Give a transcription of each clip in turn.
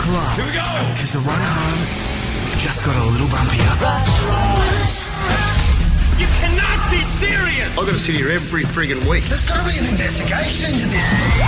Buckle up. Here we go. Because the run home just got a little bumpier. You cannot be serious! I've got to sit here every friggin' week. There's got to be an investigation into this.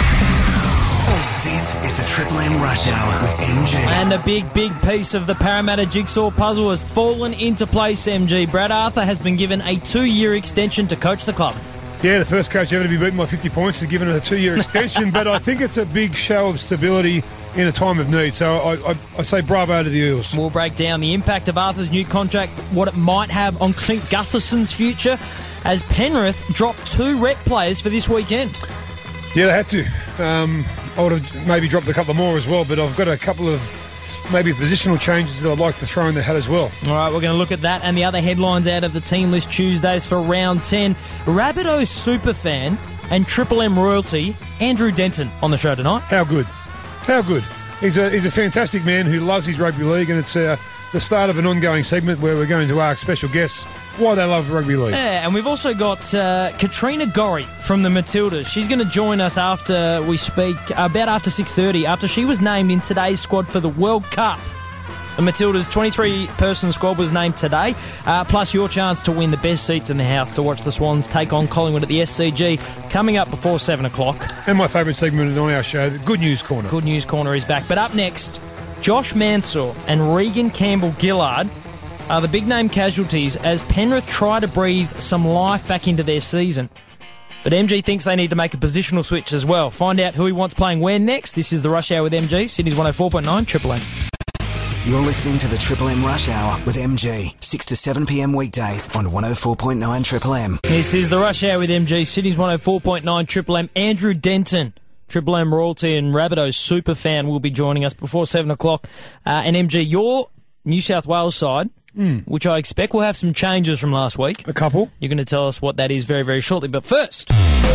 This is the Triple M Rush Hour with MG. And a big piece of the Parramatta jigsaw puzzle has fallen into place, MG. Brad Arthur has been given a 2-year extension to coach the club. Yeah, the first coach ever to be beaten by 50 points is given a 2-year extension, but I think it's a big show of stability in a time of need. So I say bravo to the Eels. We'll break down the impact of Arthur's new contract, what it might have on Clint Gutherson's future, as Penrith dropped 2 rep players for this weekend. Yeah, they had to. I would have maybe dropped a couple more as well, but I've got a couple of maybe positional changes that I'd like to throw in the hat as well. All right, we're going to look at that and the other headlines out of the Team List Tuesdays for round 10. Rabbitohs superfan and Triple M royalty, Andrew Denton, on the show tonight. How good. How good. He's a fantastic man who loves his rugby league, and it's the start of an ongoing segment where we're going to ask special guests why they love rugby league. Yeah, and we've also got Katrina Gorry from the Matildas. She's going to join us after we speak, about after 6:30, after she was named in today's squad for the World Cup. The Matildas' 23-person squad was named today, plus your chance to win the best seats in the house to watch the Swans take on Collingwood at the SCG, coming up before 7 o'clock. And my favourite segment on our show, the Good News Corner. Good News Corner is back. But up next, Josh Mansour and Regan Campbell-Gillard are the big-name casualties as Penrith try to breathe some life back into their season. But MG thinks they need to make a positional switch as well. Find out who he wants playing where next. This is the Rush Hour with MG, Sydney's 104.9 Triple M. You're listening to the Triple M Rush Hour with MG, 6 to 7 p.m. weekdays on 104.9 Triple M. This is the Rush Hour with MG, Sydney's 104.9 Triple M. Andrew Denton, Triple M royalty and Rabbitohs super fan, will be joining us before 7 o'clock. And MG, your New South Wales side, which I expect will have some changes from last week. A couple. You're going to tell us what that is very, very shortly. But first,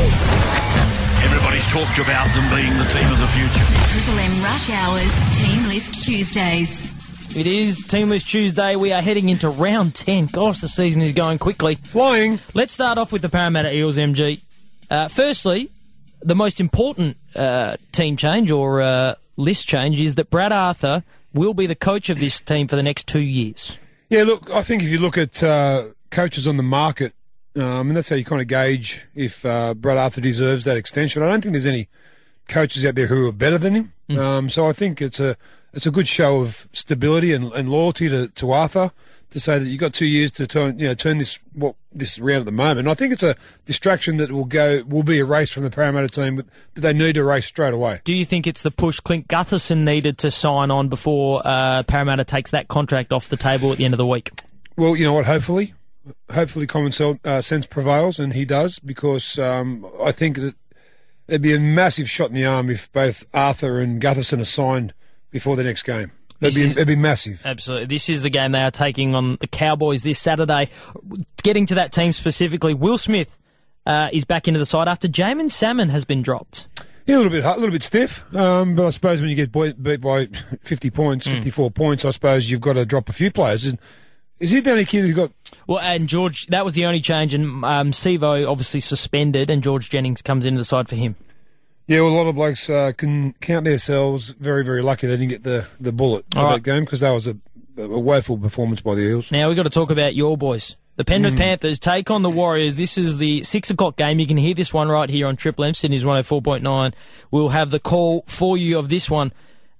Everybody's talked about them being the team of the future. Triple M Rush Hours Team List Tuesdays. it is Team List Tuesday. We are heading into round 10. Gosh, the season is going quickly. Flying. Let's start off with the Parramatta Eels, MG. Firstly, the most important team change or list change is that Brad Arthur will be the coach of this team for the next 2 years. Yeah, look, I think if you look at coaches on the market, and that's how you kind of gauge if Brad Arthur deserves that extension. I don't think there's any coaches out there who are better than him. So I think it's a good show of stability and loyalty to Arthur to say that you've got 2 years to turn this around at the moment. And I think it's a distraction that will be erased from the Parramatta team, but that they need to erase straight away. Do you think it's the push Clint Gutherson needed to sign on before Parramatta takes that contract off the table at the end of the week? Well, you know what, hopefully common sense prevails, and he does, because I think that it'd be a massive shot in the arm if both Arthur and Gutherson are signed before the next game. It'd be massive. Absolutely. This is the game they are taking on the Cowboys this Saturday. Getting to that team specifically, Will Smith is back into the side after Jamin Salmon has been dropped. Yeah, a little bit stiff, but I suppose when you get beat by 50 points, 54 points, I suppose you've got to drop a few players. And is he the only kid who got... Well, and George, that was the only change, and Sevo obviously suspended, and George Jennings comes into the side for him. Yeah, well, a lot of blokes can count themselves very, very lucky they didn't get the bullet for that game, because that was a woeful performance by the Eels. Now we've got to talk about your boys. The Penrith Panthers take on the Warriors. This is the 6 o'clock game. You can hear this one right here on Triple M, Sydney's 104.9. We'll have the call for you of this one.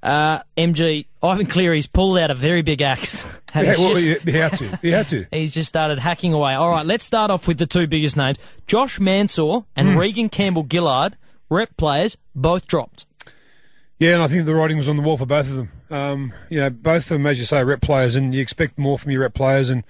MG, Ivan Cleary's pulled out a very big axe. He had to. He's just started hacking away. All right, let's start off with the two biggest names. Josh Mansour and Regan Campbell-Gillard, rep players, both dropped. Yeah, and I think the writing was on the wall for both of them. Both of them, as you say, are rep players, and you expect more from your rep players. And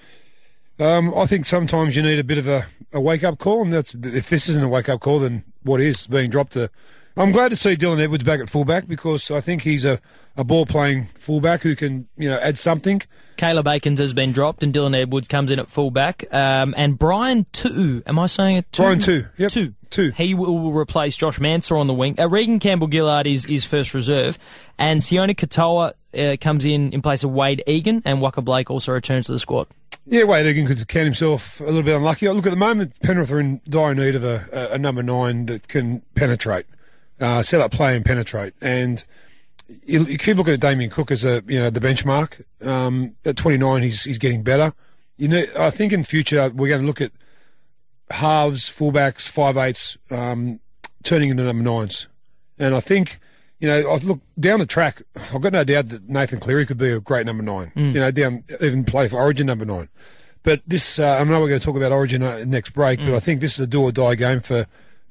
I think sometimes you need a bit of a wake-up call, and if this isn't a wake-up call, then what is being dropped? I'm glad to see Dylan Edwards back at fullback, because I think he's a ball-playing fullback who can add something. Caleb Akins has been dropped, and Dylan Edwards comes in at fullback. And Brian Tu, am I saying it? Brian Tu, yep. Tu. He will replace Josh Mansour on the wing. Regan Campbell-Gillard is first reserve, and Sione Katoa comes in place of Wade Egan, and Waka Blake also returns to the squad. Yeah, Wade Egan could count himself a little bit unlucky. Look, at the moment, Penrith are in dire need of a number 9 that can penetrate, set up play and penetrate. And you keep looking at Damien Cook as the benchmark. At 29, he's getting better. I think in future we're going to look at halves, fullbacks, 5/8s, turning into number 9s. And I think, I look down the track. I've got no doubt that Nathan Cleary could be a great number 9. Even play for Origin number 9. But this, I know we're going to talk about Origin next break, but I think this is a do or die game for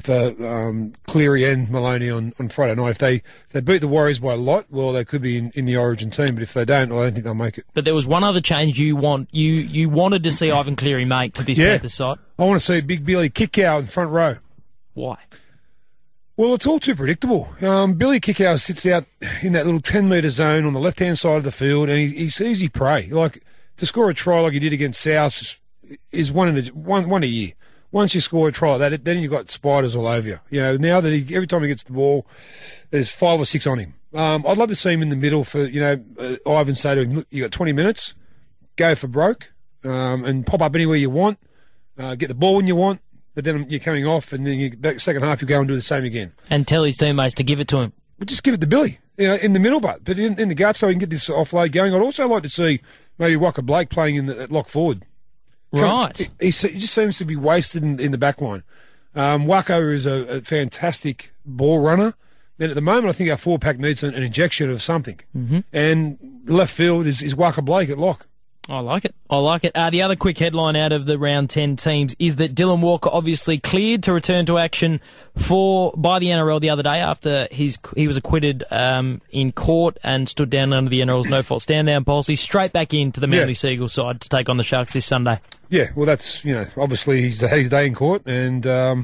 Cleary and Maloney on Friday night. If they beat the Warriors by a lot, well, they could be in the Origin team. But if they don't, I don't think they'll make it. But there was one other change you wanted to see Ivan Cleary make to this Panthers side. I want to see Big Billy Kickow in the front row. Why? Well, it's all too predictable. Billy Kickow sits out in that little 10-metre zone on the left-hand side of the field, and he's easy prey. Like, to score a try like he did against South is one a year. Once you score a try like that, then you've got spiders all over you. Now that every time he gets the ball, there's 5 or 6 on him. I'd love to see him in the middle for, Ivan say to him, look, you got 20 minutes, go for broke, and pop up anywhere you want, get the ball when you want, but then you're coming off, and then second half you go and do the same again. And tell his teammates to give it to him. Well, just give it to Billy, in the middle, but in the guts so he can get this offload going. I'd also like to see maybe Waka Blake playing at lock forward. Right. He just seems to be wasted in the back line. Wako is a fantastic ball runner. And at the moment, I think our 4-pack needs an injection of something. Mm-hmm. And left field is Waka Blake at lock. I like it. The other quick headline out of the round 10 teams is that Dylan Walker obviously cleared to return to action by the NRL the other day after he was acquitted in court and stood down under the NRL's no-fault stand-down policy, straight back into the Manly Seagulls side to take on the Sharks this Sunday. Yeah, well, that's, obviously he's had his day in court and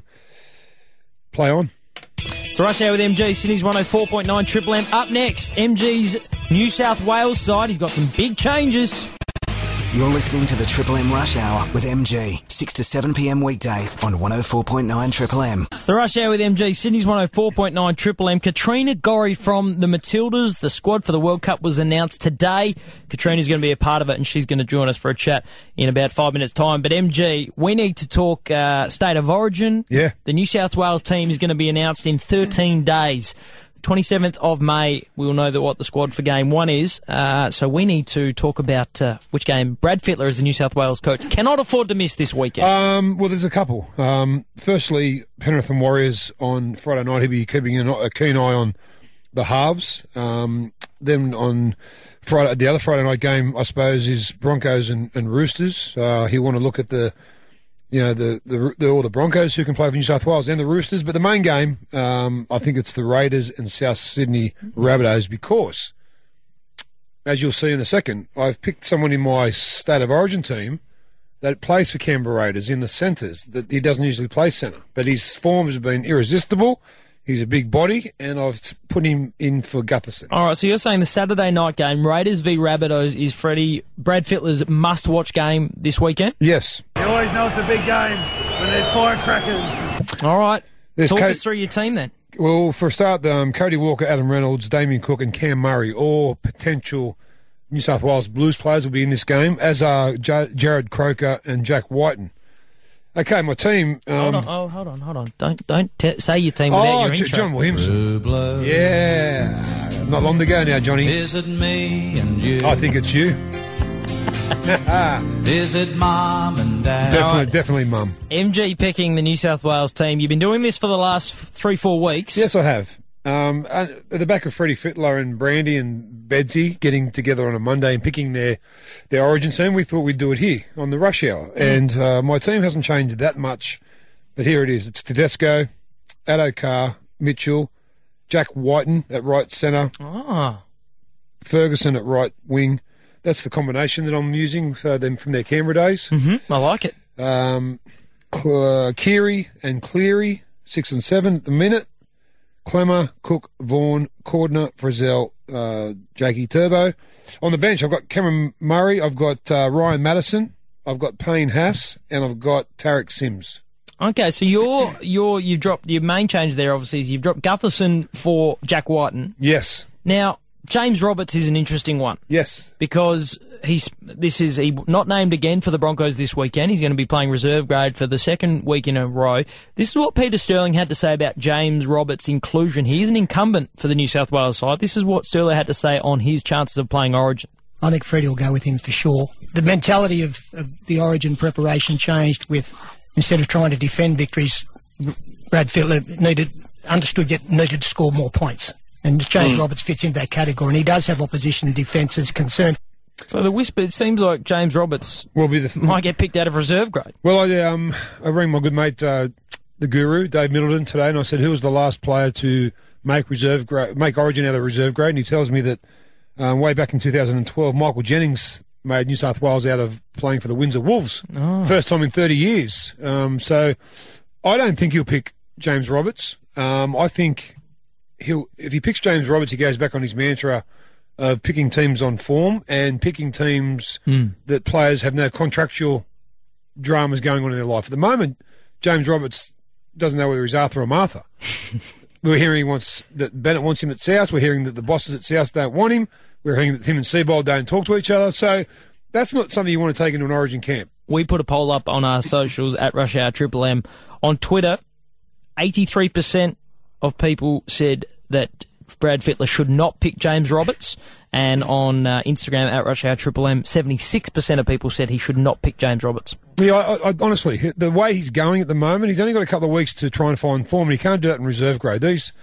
play on. So Rush Hour with MG, Sydney's 104.9 Triple M. Up next, MG's New South Wales side. He's got some big changes. You're listening to the Triple M Rush Hour with MG, 6 to 7 p.m. weekdays on 104.9 Triple M. It's the Rush Hour with MG, Sydney's 104.9 Triple M. Katrina Gorry from the Matildas. The squad for the World Cup was announced today. Katrina's going to be a part of it, and she's going to join us for a chat in about 5 minutes' time. But MG, we need to talk State of Origin. Yeah. The New South Wales team is going to be announced in 13 days. 27th of May, we will know what the squad for Game 1 is. So we need to talk about which game Brad Fittler, as the New South Wales coach, cannot afford to miss this weekend. Well, there's a couple. Firstly, Penrith and Warriors on Friday night. He'll be keeping a keen eye on the halves. Then on Friday, the other Friday night game, I suppose, is Broncos and Roosters. He'll want to look at all the Broncos who can play for New South Wales and the Roosters. But the main game, I think it's the Raiders and South Sydney Rabbitohs, because, as you'll see in a second, I've picked someone in my State of Origin team that plays for Canberra Raiders in the centres. That he doesn't usually play centre, but his form has been irresistible. He's a big body, and I've put him in for Gutherson. All right, so you're saying the Saturday night game, Raiders v Rabbitohs, is Brad Fittler's must-watch game this weekend? Yes. You always know it's a big game when there's firecrackers. All right. Talk us through your team then. Well, for a start, Cody Walker, Adam Reynolds, Damien Cook and Cam Murray, all potential New South Wales Blues players, will be in this game, as are Jared Croker and Jack Whiten. Okay, my team... hold on. Don't say your team without your intro. John Williamson. Yeah. Not long to go now, Johnny. Is it me and you? I think it's you. Is it Mum and Dad? Definitely Mum. MG picking the New South Wales team. You've been doing this for the last 3-4 weeks. Yes, I have. At the back of Freddie Fittler and Brandy and Bedsy getting together on a Monday and picking their Origin team, we thought we'd do it here on the Rush Hour. And my team hasn't changed that much, but here it is. It's Tedesco, Addo-Carr, Mitchell, Jack Whiten at right centre, Ferguson at right wing. That's the combination that I'm using for them from their Canberra days. Mm-hmm. I like it. Keary and Cleary, 6 and 7 at the minute. Clemmer, Cook, Vaughan, Cordner, Frizzell, Jakey Turbo. On the bench, I've got Cameron Murray, I've got Ryan Madison, I've got Payne Haas, and I've got Tarek Sims. Okay, so you've dropped your main change there. Obviously, is you've dropped Gutherson for Jack Whiten. Yes. Now, James Roberts is an interesting one. Yes. Because he's not named again for the Broncos this weekend. He's going to be playing reserve grade for the second week in a row. This is what Peter Sterling had to say about James Roberts' inclusion. He's an incumbent for the New South Wales side. This is what Sterling had to say on his chances of playing Origin. I think Freddie will go with him for sure. The mentality of the Origin preparation changed with, instead of trying to defend victories, Brad Fittler needed to score more points. And James Roberts fits into that category, and he does have opposition defence as concerned. So the whisper, it seems like James Roberts might get picked out of reserve grade. Well, I rang my good mate, the guru, Dave Middleton, today, and I said, who was the last player to make Origin out of reserve grade? And he tells me that way back in 2012, Michael Jennings made New South Wales out of playing for the Windsor Wolves. First time in 30 years. So I don't think he'll pick James Roberts. I think if he picks James Roberts, he goes back on his mantra of picking teams on form and picking teams that players have no contractual dramas going on in their life. At the moment, James Roberts doesn't know whether he's Arthur or Martha. We're hearing that Bennett wants him at South. We're hearing that the bosses at South don't want him. We're hearing that him and Seabold don't talk to each other. So that's not something you want to take into an Origin camp. We put a poll up on our socials at Rush Hour Triple M. On Twitter, 83% of people said that Brad Fittler should not pick James Roberts. And on Instagram at Rush Hour Triple M, 76% of people said he should not pick James Roberts. Yeah, I honestly, the way he's going at the moment, he's only got a couple of weeks to try and find form, and he can't do that in reserve grade.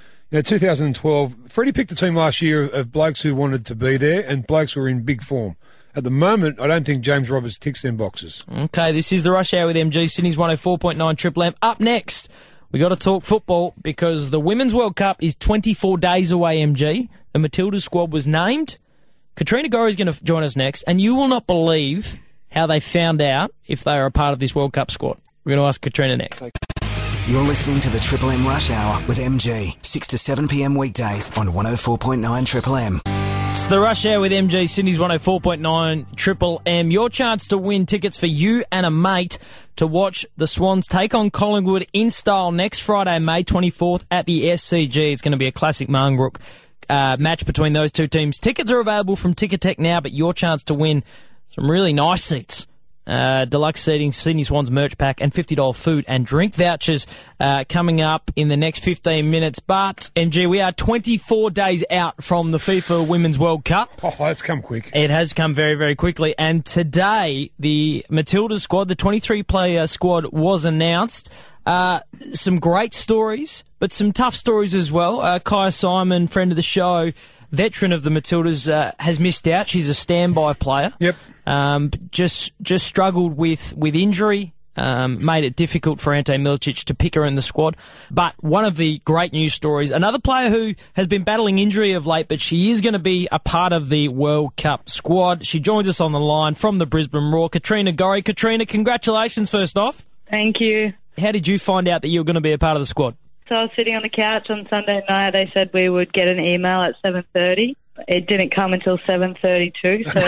2012, Freddie picked the team last year of blokes who wanted to be there and blokes who were in big form. At the moment, I don't think James Roberts ticks them boxes. Okay, this is the Rush Hour with MG, Sydney's 104.9 Triple M. Up next, we got to talk football because the Women's World Cup is 24 days away, MG. The Matildas squad was named. Katrina Gorry is going to join us next, and you will not believe how they found out if they are a part of this World Cup squad. We're going to ask Katrina next. You're listening to the Triple M Rush Hour with MG, 6 to 7 p.m. weekdays on 104.9 Triple M. It's the Rush Hour with MG, Sydney's 104.9 Triple M. Your chance to win tickets for you and a mate to watch the Swans take on Collingwood in style next Friday, May 24th at the SCG. It's going to be a classic Marngrook match between those two teams. Tickets are available from Ticketek now, but your chance to win some really nice seats. Deluxe seating, Sydney Swans merch pack, and $50 food and drink vouchers coming up in the next 15 minutes. But, MG, we are 24 days out from the FIFA Women's World Cup. Oh, that's come quick. It has come very, very quickly. And today, the Matildas squad, the 23-player squad, was announced. Some great stories, but some tough stories as well. Kaya Simon, friend of the show, veteran of the Matildas, has missed out. She's a standby player. Yep. Just struggled with injury, made it difficult for Ante Milicic to pick her in the squad. But one of the great news stories, another player who has been battling injury of late, but she is going to be a part of the World Cup squad. She joins us on the line from the Brisbane Roar, Katrina Gorry. Katrina, congratulations first off. Thank you. How did you find out that you were going to be a part of the squad? So I was sitting on the couch on Sunday night. They said we would get an email at 7:30. It didn't come until 7:32, so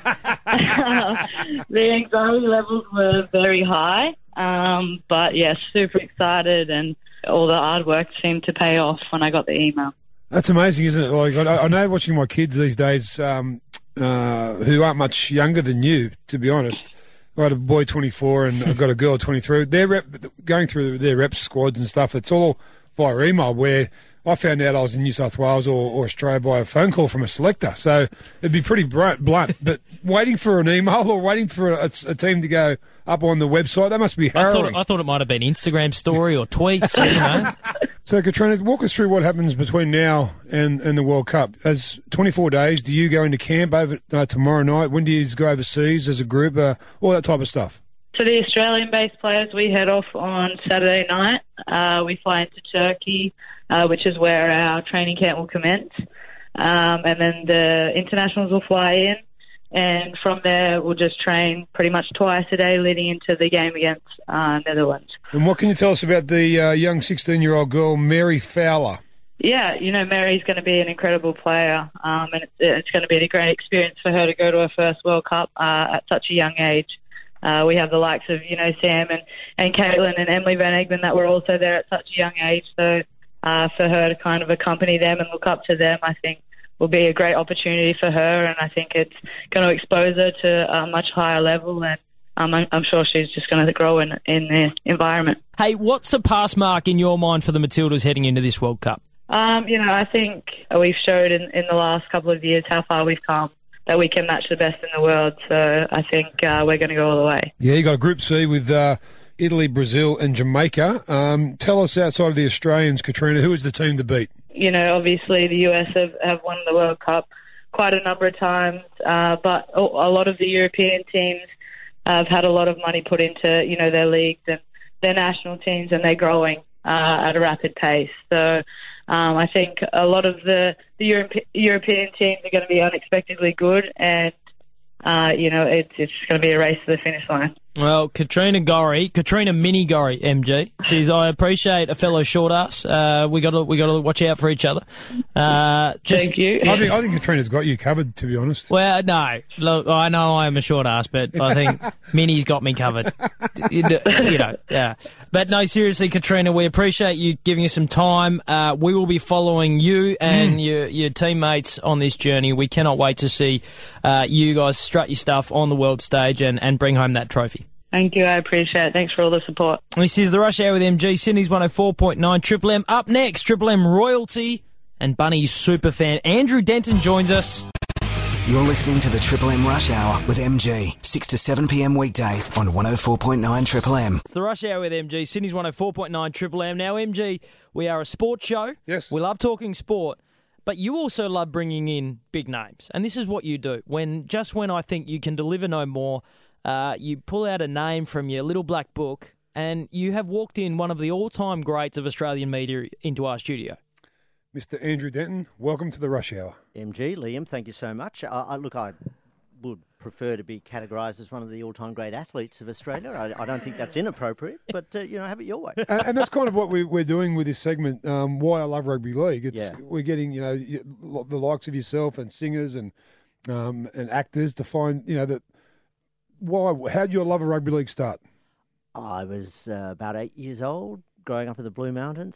the anxiety levels were very high. But yes, super excited, and all the hard work seemed to pay off when I got the email. That's amazing, isn't it? Like I know watching my kids these days, who aren't much younger than you, to be honest. I had a boy 24 and I've got a girl 23. They're going through their rep squads and stuff. It's all via email, where I found out I was in New South Wales or Australia by a phone call from a selector. So it'd be pretty blunt. But waiting for an email or waiting for a team to go up on the website, that must be harrowing. I thought it might have been Instagram story or tweets, you know. So, Katrina, walk us through what happens between now and the World Cup. As 24 days, do you go into camp over tomorrow night? When do you go overseas as a group? All that type of stuff. For the Australian-based players, we head off on Saturday night. We fly into Turkey, which is where our training camp will commence. And then the internationals will fly in. And from there, we'll just train pretty much twice a day leading into the game against Netherlands. And what can you tell us about the young 16-year-old girl, Mary Fowler? Yeah, Mary's going to be an incredible player, and it's going to be a great experience for her to go to her first World Cup at such a young age. We have the likes of, Sam and Caitlin and Emily Van Egmond that were also there at such a young age. So for her to kind of accompany them and look up to them, I think will be a great opportunity for her, and I think it's going to expose her to a much higher level, and I'm sure she's just going to grow in the environment. Hey, what's a pass mark in your mind for the Matildas heading into this World Cup? I think we've showed in the last couple of years how far we've come, that we can match the best in the world. So I think we're going to go all the way. Yeah, you got a Group C with Italy, Brazil and Jamaica. Tell us, outside of the Australians, Katrina, who is the team to beat? Obviously the US have won the World Cup quite a number of times, but a lot of the European teams have had a lot of money put into, their leagues and their national teams, and they're growing at a rapid pace. So I think a lot of the European teams are going to be unexpectedly good, and it's going to be a race to the finish line. Well, Katrina Mini Gorry, MG. I appreciate a fellow short ass. We got to watch out for each other. Thank you. I think Katrina's got you covered, to be honest. Well, no, look, I know I am a short ass, but I think Mini's got me covered. Yeah. But no, seriously, Katrina, we appreciate you giving us some time. We will be following you and your teammates on this journey. We cannot wait to see you guys strut your stuff on the world stage and bring home that trophy. Thank you, I appreciate it. Thanks for all the support. This is the Rush Hour with MG, Sydney's 104.9 Triple M. Up next, Triple M royalty and Bunny's superfan Andrew Denton joins us. You're listening to the Triple M Rush Hour with MG, 6 to 7 p.m. weekdays on 104.9 Triple M. It's the Rush Hour with MG, Sydney's 104.9 Triple M. Now, MG, we are a sports show. Yes. We love talking sport, but you also love bringing in big names. And this is what you do. When I think you can deliver no more, you pull out a name from your little black book, and you have walked in one of the all-time greats of Australian media into our studio. Mr. Andrew Denton, welcome to the Rush Hour. MG, Liam, thank you so much. I would prefer to be categorised as one of the all-time great athletes of Australia. I don't think that's inappropriate, but, have it your way. And that's kind of what we're doing with this segment, Why I Love Rugby League. We're getting, the likes of yourself and singers and actors to find, that. Why? How did your love of rugby league start? I was about 8 years old, growing up in the Blue Mountains.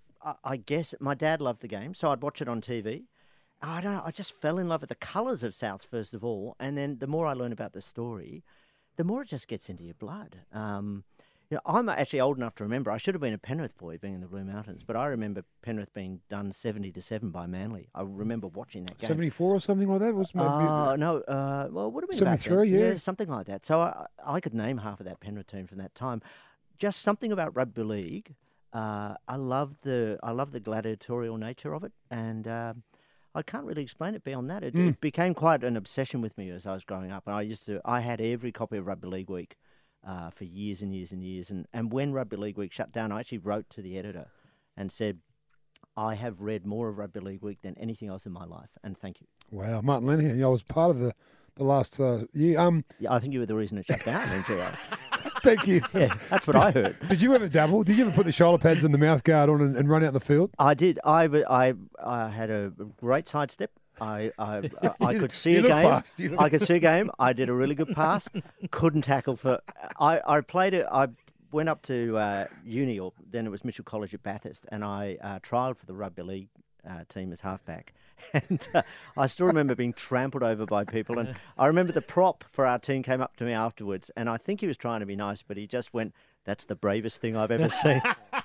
I guess my dad loved the game, so I'd watch it on TV. I don't know, I just fell in love with the colours of Souths, first of all, and then the more I learn about the story, the more it just gets into your blood. I'm actually old enough to remember. I should have been a Penrith boy, being in the Blue Mountains, but I remember Penrith being done 70-7 by Manly. I remember watching that game. 74 or something like that? No. Well, it would have been 73, yeah, something like that. So I could name half of that Penrith team from that time. Just something about rugby league. I love the gladiatorial nature of it, and I can't really explain it beyond that. It became quite an obsession with me as I was growing up, and I had every copy of Rugby League Week. For years and years and years. And when Rugby League Week shut down, I actually wrote to the editor and said, I have read more of Rugby League Week than anything else in my life, and thank you. Wow, Martin Lenihan, I was part of the last year. Yeah, I think you were the reason it shut down, NGO. Thank you. Yeah, that's what I heard. Did you ever dabble? Did you ever put the shoulder pads and the mouth guard on and run out the field? I did. I had a great sidestep. I could see a game. I could see a game. I did a really good pass. Couldn't tackle for. I played it. I went up to uni, or then it was Mitchell College at Bathurst, and I trialled for the rugby league team as halfback. And I still remember being trampled over by people. And I remember the prop for our team came up to me afterwards, and I think he was trying to be nice, but he just went, "That's the bravest thing I've ever seen."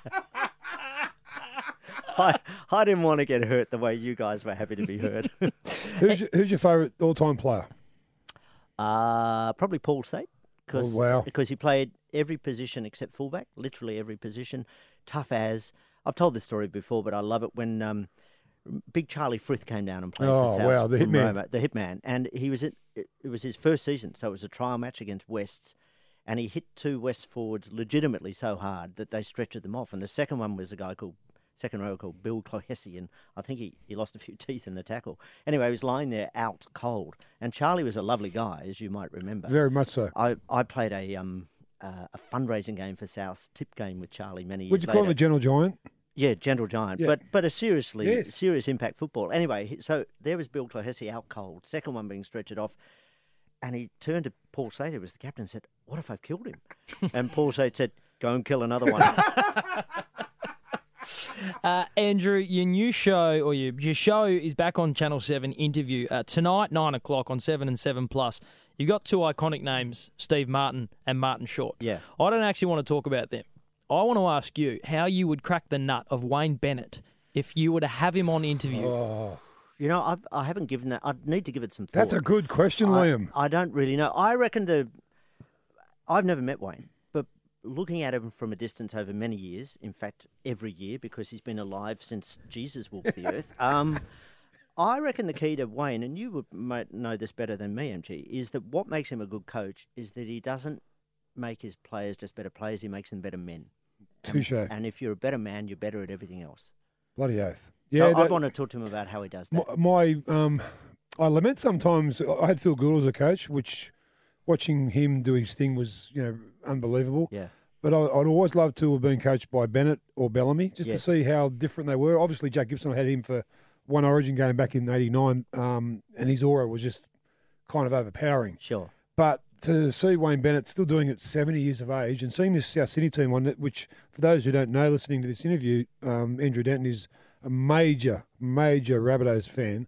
I didn't want to get hurt the way you guys were happy to be hurt. Who's your favourite all-time player? Probably Paul Sate. Because he played every position except fullback, literally every position. Tough as. I've told this story before, but I love it when Big Charlie Frith came down and played for South. Oh, wow, the hitman. The hitman. And it was his first season, so it was a trial match against Wests. And he hit two West forwards legitimately so hard that they stretched them off. And the second one was a guy called Bill Clohessy, and I think he lost a few teeth in the tackle. Anyway, he was lying there out cold, and Charlie was a lovely guy, as you might remember. Very much so. I played a fundraising game for South's tip game with Charlie many years later. Would you call him a gentle giant? Yeah, gentle giant, yeah. but a serious impact football. Anyway, so there was Bill Clohessy out cold, second one being stretched off, and he turned to Paul Sate, who was the captain, and said, "What if I've killed him?" And Paul Sate said, "Go and kill another one." Andrew, your new show, or your show is back on Channel 7 Interview tonight, 9 o'clock on 7 and 7+. You've got two iconic names, Steve Martin and Martin Short. Yeah. I don't actually want to talk about them. I want to ask you how you would crack the nut of Wayne Bennett if you were to have him on interview. Oh. You know, I haven't given that. I'd need to give it some thought. That's a good question, Liam. I don't really know. I reckon I've never met Wayne, but looking at him from a distance over many years, in fact, every year, because he's been alive since Jesus walked the earth, I reckon the key to Wayne, and you might know this better than me, MG, is that what makes him a good coach is that he doesn't make his players just better players, he makes them better men. Touche. And if you're a better man, you're better at everything else. Bloody oath. Yeah, so I want to talk to him about how he does that. I lament sometimes. I had Phil Gould as a coach, which watching him do his thing was, unbelievable. Yeah. But I'd always love to have been coached by Bennett or Bellamy, just to see how different they were. Obviously, Jack Gibson had him for one Origin game back in '89, and his aura was just kind of overpowering. Sure. But to see Wayne Bennett still doing it 70 years of age and seeing this South Sydney team on it, which for those who don't know, listening to this interview, Andrew Denton is a major Rabbitohs fan.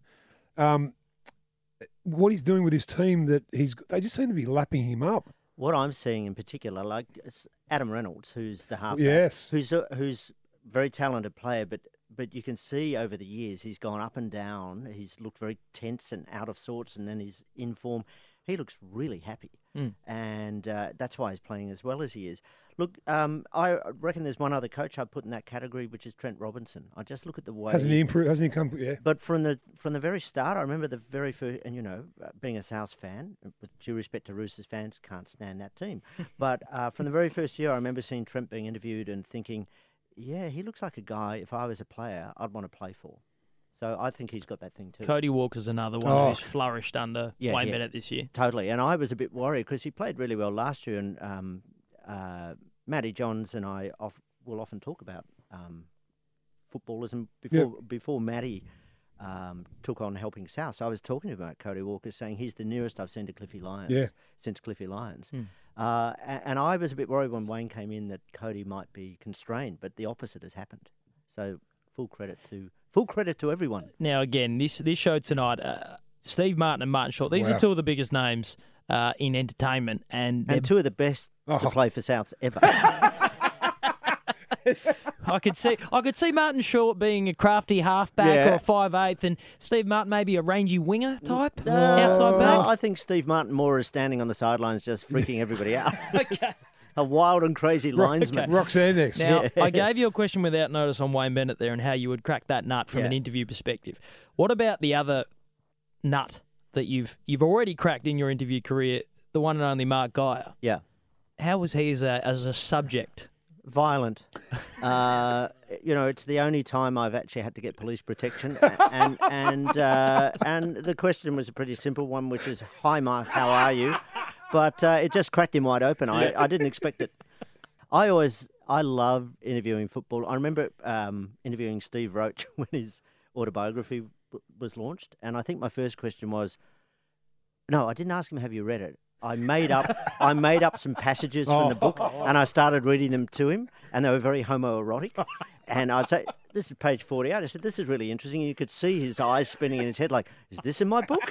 What he's doing with his team, they just seem to be lapping him up. What I'm seeing in particular, like Adam Reynolds, who's the halfback, yes, who's a very talented player, but you can see over the years he's gone up and down. He's looked very tense and out of sorts, and then he's in form. He looks really happy, and that's why he's playing as well as he is. Look, I reckon there's one other coach I'd put in that category, which is Trent Robinson. I just look at the way hasn't he improved? Hasn't he come? Yeah. But from the very start, I remember the very first, and being a South fan, with due respect to Roosters fans, can't stand that team. But from the very first year, I remember seeing Trent being interviewed and thinking, yeah, he looks like a guy. If I was a player, I'd want to play for. So I think he's got that thing too. Cody Walker's another one who's flourished under Wayne Bennett this year. Totally. And I was a bit worried because he played really well last year. And Matty Johns and I will often talk about footballers. And before Matty took on helping South, so I was talking to him about Cody Walker, saying he's the nearest I've seen to Cliffy Lyons since Cliffy Lyons. And I was a bit worried when Wayne came in that Cody might be constrained, but the opposite has happened. So full credit to everyone. Now, again, this show tonight, Steve Martin and Martin Short, these are two of the biggest names in entertainment. And two of the best to play for Souths ever. I could see Martin Short being a crafty halfback or a 5'8", and Steve Martin maybe a rangy winger type outside back. I think Steve Martin more is standing on the sidelines just freaking everybody out. A wild and crazy linesman. Roxanne next. Now, I gave you a question without notice on Wayne Bennett there and how you would crack that nut from an interview perspective. What about the other nut that you've already cracked in your interview career, the one and only Mark Geyer? Yeah. How was he as a subject? Violent. It's the only time I've actually had to get police protection, and the question was a pretty simple one, which is, "Hi, Mark, how are you?" But it just cracked him wide open. I didn't expect it. I love interviewing football. I remember interviewing Steve Roach when his autobiography was launched, and I think my first question was, no, I didn't ask him, "Have you read it?" I made up some passages from the book, and I started reading them to him, and they were very homoerotic. And I'd say, "This is page 48." I said, "This is really interesting." And you could see his eyes spinning in his head, like, "Is this in my book?"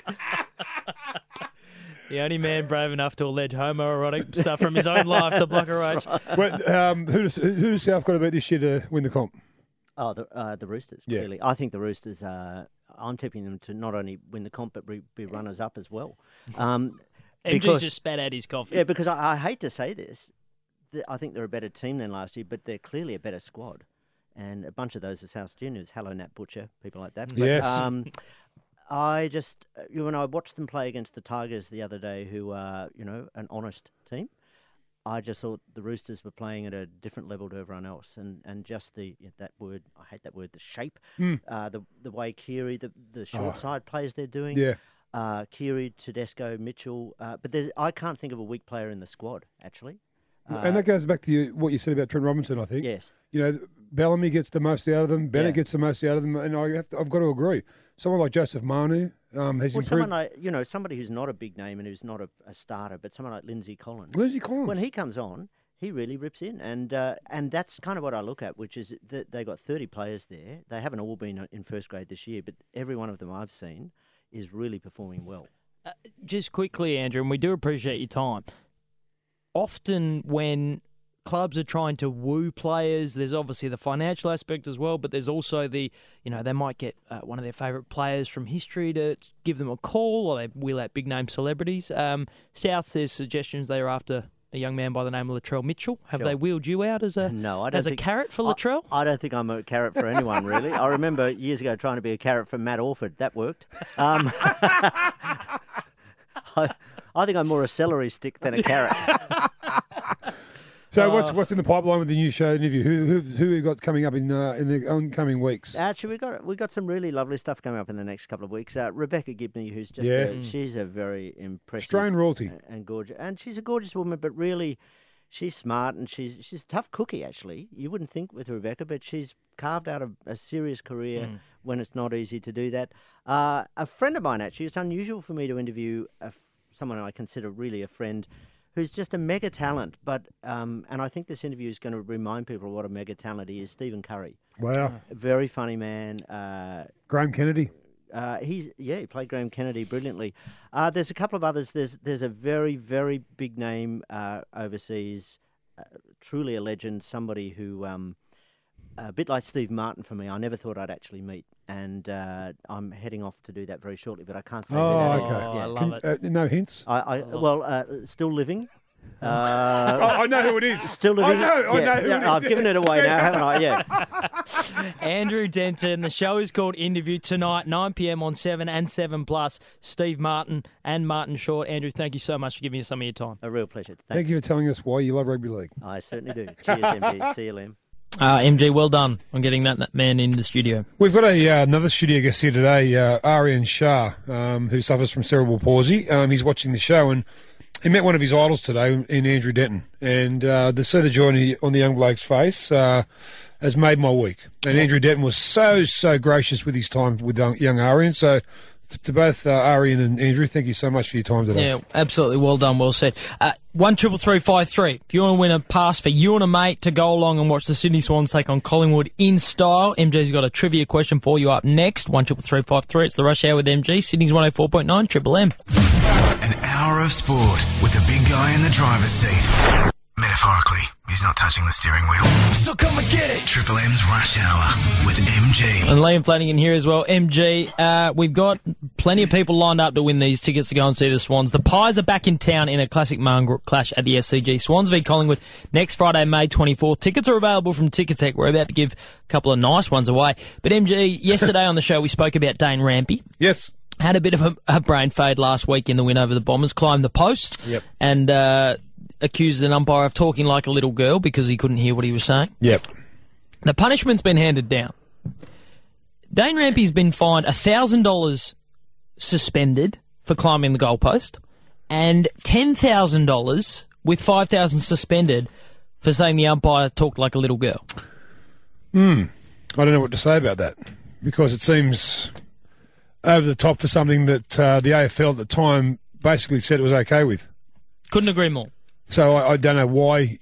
The only man brave enough to allege homoerotic stuff from his own life to block a roach. Who's South got to beat this year to win the comp? Oh, the Roosters, clearly. I think the Roosters, I'm tipping them to not only win the comp, but be runners-up as well. MG's just spat out his coffee. Yeah, because I hate to say this, I think they're a better team than last year, but they're clearly a better squad. And a bunch of those are South Juniors, hello Nat Butcher, people like that. But, yes. I just, when I watched them play against the Tigers the other day, who are, an honest team, I just thought the Roosters were playing at a different level to everyone else. And just that word, I hate that word, the shape, the way Keary, the short side plays they're doing. Yeah. Keary, Tedesco, Mitchell. But I can't think of a weak player in the squad, actually. And that goes back to what you said about Trent Robinson, I think. Yes. Bellamy gets the most out of them. Bennett gets the most out of them. And I've got to agree. Someone like Joseph Manu has improved. Someone like, somebody who's not a big name and who's not a starter, but someone like Lindsay Collins. Lindsay Collins. When he comes on, he really rips in, and that's kind of what I look at, which is that they got 30 players there. They haven't all been in first grade this year, but every one of them I've seen is really performing well. Just quickly, Andrew, and we do appreciate your time. Often when clubs are trying to woo players, there's obviously the financial aspect as well, but there's also they might get one of their favourite players from history to give them a call, or they wheel out big-name celebrities. South, there's suggestions they are after a young man by the name of Latrell Mitchell. Have they wheeled you out as a carrot for Latrell? I don't think I'm a carrot for anyone, really. I remember years ago trying to be a carrot for Matt Orford. That worked. I think I'm more a celery stick than a carrot. So what's in the pipeline with the new show interview? Who we got coming up in the oncoming weeks? Actually, we got some really lovely stuff coming up in the next couple of weeks. Rebecca Gibney, who's just she's a very impressive Australian royalty and gorgeous, and she's a gorgeous woman, but really she's smart and she's a tough cookie. Actually, you wouldn't think with Rebecca, but she's carved out a serious career when it's not easy to do that. A friend of mine, actually, it's unusual for me to interview someone I consider really a friend, who's just a mega talent, but and I think this interview is going to remind people what a mega talent he is. Stephen Curry. Wow, a very funny man. Graham Kennedy. He played Graham Kennedy brilliantly. There's a couple of others. There's a very, very big name overseas, truly a legend. Somebody who a bit like Steve Martin for me. I never thought I'd actually meet, and I'm heading off to do that very shortly. But I can't say. I love it. No hints. Still living. I know who it is. Still living. I know who it is. I've given it away now, haven't I? Yeah. Andrew Denton. The show is called Interview tonight, 9 p.m. on 7 and 7+. Steve Martin and Martin Short. Andrew, thank you so much for giving us some of your time. A real pleasure. Thanks. Thank you for telling us why you love rugby league. I certainly do. Cheers, MG. See you, Liam. MG, well done on getting that man in the studio. We've got another studio guest here today, Aryan Shah, who suffers from cerebral palsy. He's watching the show, and he met one of his idols today in Andrew Denton. And to see the joy on the young bloke's face has made my week. And Andrew Denton was so gracious with his time with young Aryan. So to both Aryan and Andrew, thank you so much for your time today. Yeah, absolutely. Well done, well said. 13353. If you want to win a pass for you and a mate to go along and watch the Sydney Swans take on Collingwood in style, MG's got a trivia question for you up next. 13353. It's the Rush Hour with MG. Sydney's 104.9 Triple M. An hour of sport with the big guy in the driver's seat. Metaphorically, he's not touching the steering wheel. So come and get it. Triple M's Rush Hour with MG. And Liam Flanagan here as well. MG, we've got plenty of people lined up to win these tickets to go and see the Swans. The Pies are back in town in a classic mongrel clash at the SCG. Swans v Collingwood next Friday, May 24th. Tickets are available from Ticketek. We're about to give a couple of nice ones away. But MG, yesterday on the show we spoke about Dane Rampy. Yes. Had a bit of a brain fade last week in the win over the Bombers. Climbed the post. Yep. And accused an umpire of talking like a little girl because he couldn't hear what he was saying. Yep. The punishment's been handed down. Dane Rampy's been fined $1,000 suspended for climbing the goalpost and $10,000 with $5,000 suspended for saying the umpire talked like a little girl. I don't know what to say about that because it seems over the top for something that the AFL at the time basically said it was okay with. Couldn't agree more. So I don't know why.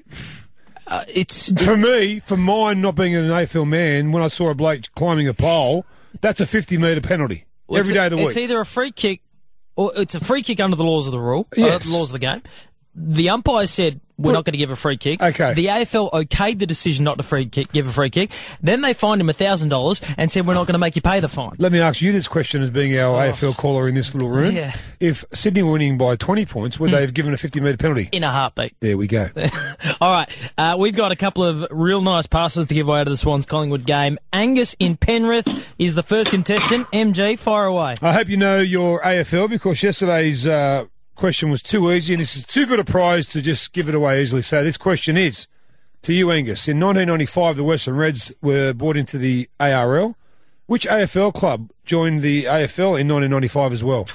For me, for mine not being an AFL man, when I saw a bloke climbing a pole, that's a 50-metre penalty every day of the week. It's either a free kick or it's a free kick under the laws of the rule, yes. The laws of the game. The umpire said we're not going to give a free kick. Okay. The AFL okayed the decision not to give a free kick. Then they fined him $1,000 and said we're not going to make you pay the fine. Let me ask you this question as being our AFL caller in this little room. Yeah. If Sydney were winning by 20 points, would they have given a 50-metre penalty? In a heartbeat. There we go. All right. We've got a couple of real nice passes to give away to the Swans Collingwood game. Angus in Penrith is the first contestant. MG, fire away. I hope you know your AFL because yesterday's question was too easy and this is too good a prize to just give it away easily. So this question is to you, Angus. In 1995, the Western Reds were brought into the ARL. Which AFL club joined the AFL in 1995 as well?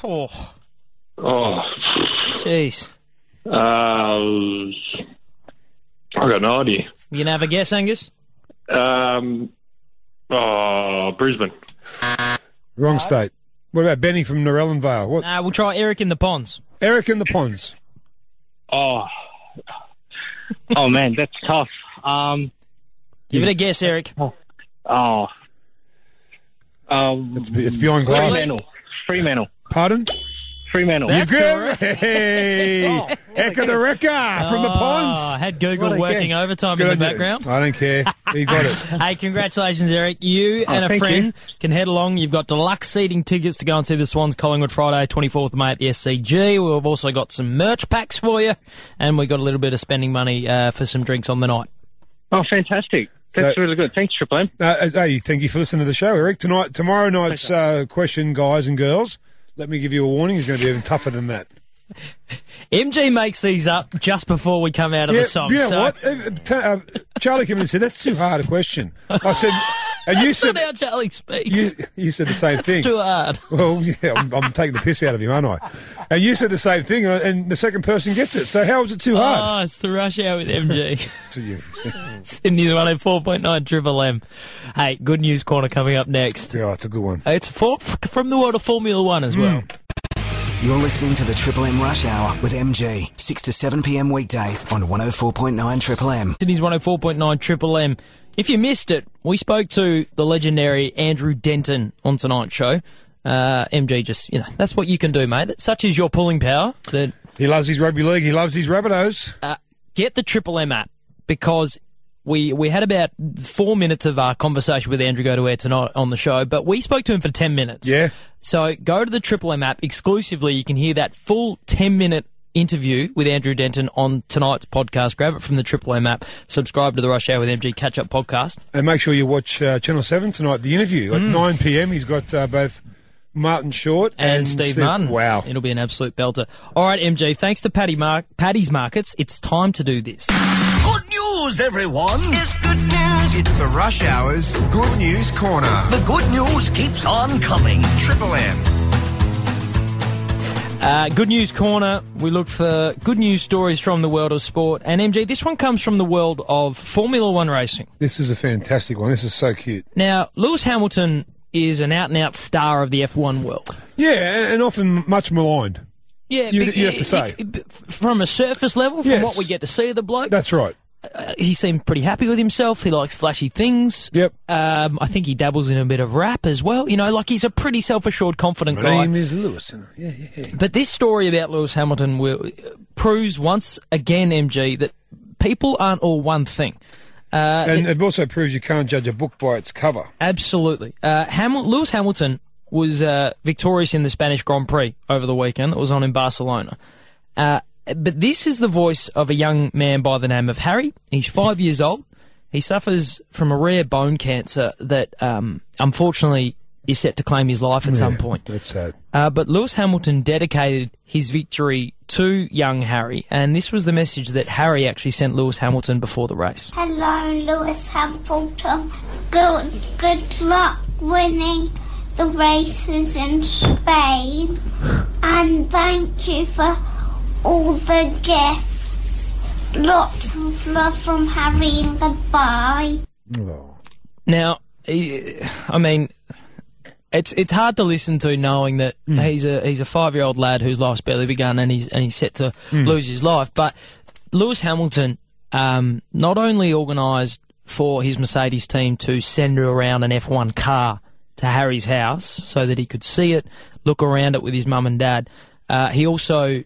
Jeez. I got no idea. You gonna have a guess, Angus? Brisbane. Wrong state. What about Benny from Narellan Vale? What? We'll try Eric in the Ponds. Eric in the Ponds. Oh, man, that's tough. Give it a guess, Eric. It's beyond glass. Fremantle. Pardon? Fremantle. That's correct. Hey! Echo the Wrecker from the Ponds. I had Google working overtime in the background. I don't care. He got it. Hey, congratulations, Eric. You and a friend can head along. You've got deluxe seating tickets to go and see the Swans Collingwood Friday, 24th of May at the SCG. We've also got some merch packs for you, and we've got a little bit of spending money for some drinks on the night. Oh, fantastic. That's really good. Thanks, Triple M. Hey, thank you for listening to the show, Eric. Tomorrow night's question, guys and girls, let me give you a warning, is going to be even tougher than that. MG makes these up just before we come out of the song. What? Charlie came in and said, that's too hard a question. I said... And that's you said, not how Charlie speaks. You said the same thing. It's too hard. Well, yeah, I'm taking the piss out of him, aren't I? And you said the same thing, and the second person gets it. So how is it too hard? Oh, it's the Rush Hour with MG. To you. Sydney's 104.9 Triple M. Hey, good news corner coming up next. Yeah, it's a good one. It's from the world of Formula One as well. You're listening to the Triple M Rush Hour with MG, 6 to 7 p.m. weekdays on 104.9 Triple M. Sydney's 104.9 Triple M. If you missed it, we spoke to the legendary Andrew Denton on tonight's show. MG just, that's what you can do, mate. Such is your pulling power. That he loves his rugby league. He loves his Rabbitohs. Get the Triple M app, because we had about 4 minutes of our conversation with Andrew go to air tonight on the show, but we spoke to him for 10 minutes. Yeah. So go to the Triple M app exclusively. You can hear that full 10-minute interview with Andrew Denton on tonight's podcast. Grab it from the Triple M app. Subscribe to the Rush Hour with MG catch-up podcast. And make sure you watch Channel 7 tonight, the interview. At 9 p.m, he's got both Martin Short and Steve Martin. Wow. It'll be an absolute belter. All right, MG, thanks to Paddy's Markets, it's time to do this. Good news, everyone. It's good news. It's the Rush Hour's Good News Corner. The good news keeps on coming. Triple M. Good News Corner, we look for good news stories from the world of sport. And MG, this one comes from the world of Formula One racing. This is a fantastic one. This is so cute. Now, Lewis Hamilton is an out-and-out star of the F1 world. Yeah, and often much maligned. Yeah, you have to say. From a surface level, from what we get to see of the bloke. That's right. He seemed pretty happy with himself. He likes flashy things. Yep. I think he dabbles in a bit of rap as well. He's a pretty self-assured, confident guy. My name is Lewis. Yeah. But this story about Lewis Hamilton proves once again, MG, that people aren't all one thing. And it also proves you can't judge a book by its cover. Absolutely. Lewis Hamilton was victorious in the Spanish Grand Prix over the weekend. It was on in Barcelona. But this is the voice of a young man by the name of Harry. He's 5 years old. He suffers from a rare bone cancer that, unfortunately, is set to claim his life at some point. That's sad. But Lewis Hamilton dedicated his victory to young Harry, and this was the message that Harry actually sent Lewis Hamilton before the race. Hello, Lewis Hamilton. Good luck winning the races in Spain, and thank you for all the gifts. Lots of love from Harry and goodbye. Oh. Now, I mean, it's hard to listen to knowing that he's a 5-year-old lad whose life's barely begun and he's set to lose his life. But Lewis Hamilton not only organised for his Mercedes team to send around an F1 car to Harry's house so that he could see it, look around it with his mum and dad, he also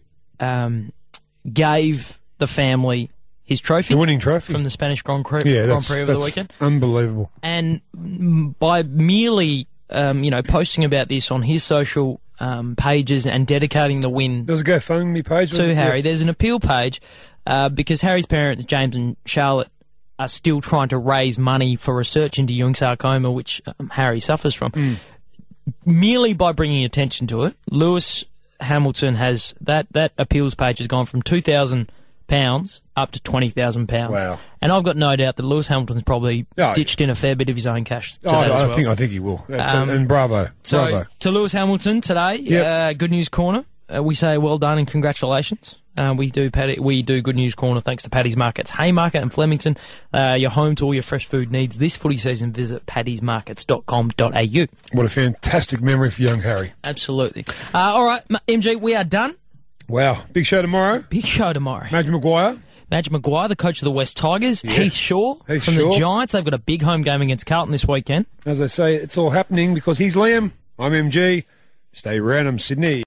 gave the family his trophy. The winning trophy. From the Spanish Grand Prix over the weekend. Unbelievable. And by merely, posting about this on his social pages and dedicating the win... There's a GoFundMe page. To Harry. There's an appeal page because Harry's parents, James and Charlotte, are still trying to raise money for research into Ewing sarcoma, which Harry suffers from. Merely by bringing attention to it, Lewis Hamilton has that appeals page has gone from £2,000 up to £20,000. Wow! And I've got no doubt that Lewis Hamilton's probably ditched in a fair bit of his own cash. I think he will. And bravo! So to Lewis Hamilton today, Good News Corner. We say well done and congratulations. We do Good News Corner thanks to Paddy's Markets, Haymarket and Flemington. Your home to all your fresh food needs this footy season. Visit paddysmarkets.com.au. What a fantastic memory for young Harry. Absolutely. All right, MG, we are done. Wow. Big show tomorrow. Big show tomorrow. Madge Maguire. Madge Maguire, the coach of the West Tigers. Yeah. Heath Shaw from the Giants. They've got a big home game against Carlton this weekend. As I say, it's all happening because he's Liam. I'm MG. Stay random, Sydney.